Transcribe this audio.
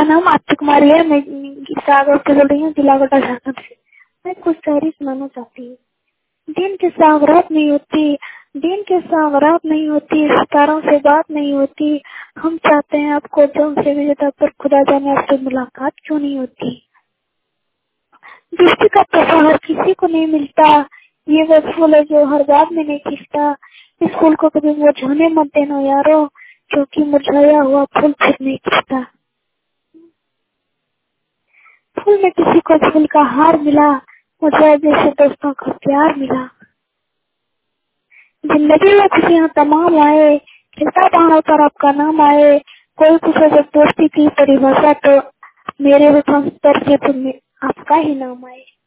नाम आरती कुमारी है। मैं सागर से बोल रही हूँ, जिला गोटा झारखंड से। मैं कुछ शायरी सुनाना चाहती हूँ। दिन के साथ रात नहीं होती, दिन के साथ रात नहीं होती, सितारों से बात नहीं होती। हम चाहते हैं आपको जौन से भी जगह पर, खुदा जाने आपसे मुलाकात क्यों नहीं होती। दृष्टि का तोहफा हर किसी को नहीं मिलता, ये वो फूल है जो हर बात में नहीं खिलता। इस फूल को कभी मुरझाने मत देना यारो, क्योंकि मुरझाया हुआ फूल फिर नहीं खिलता। फूल में किसी को फूल का हार मिला, मुझे जैसे दोस्तों का प्यार मिला। जिंदगी में खुशियाँ तमाम आए, खिलता पहाड़ों पर आपका नाम आए। कोई पूछे जब दोस्ती की परिभाषा, तो मेरे वतन पर से तुम्हें आपका ही नाम आए।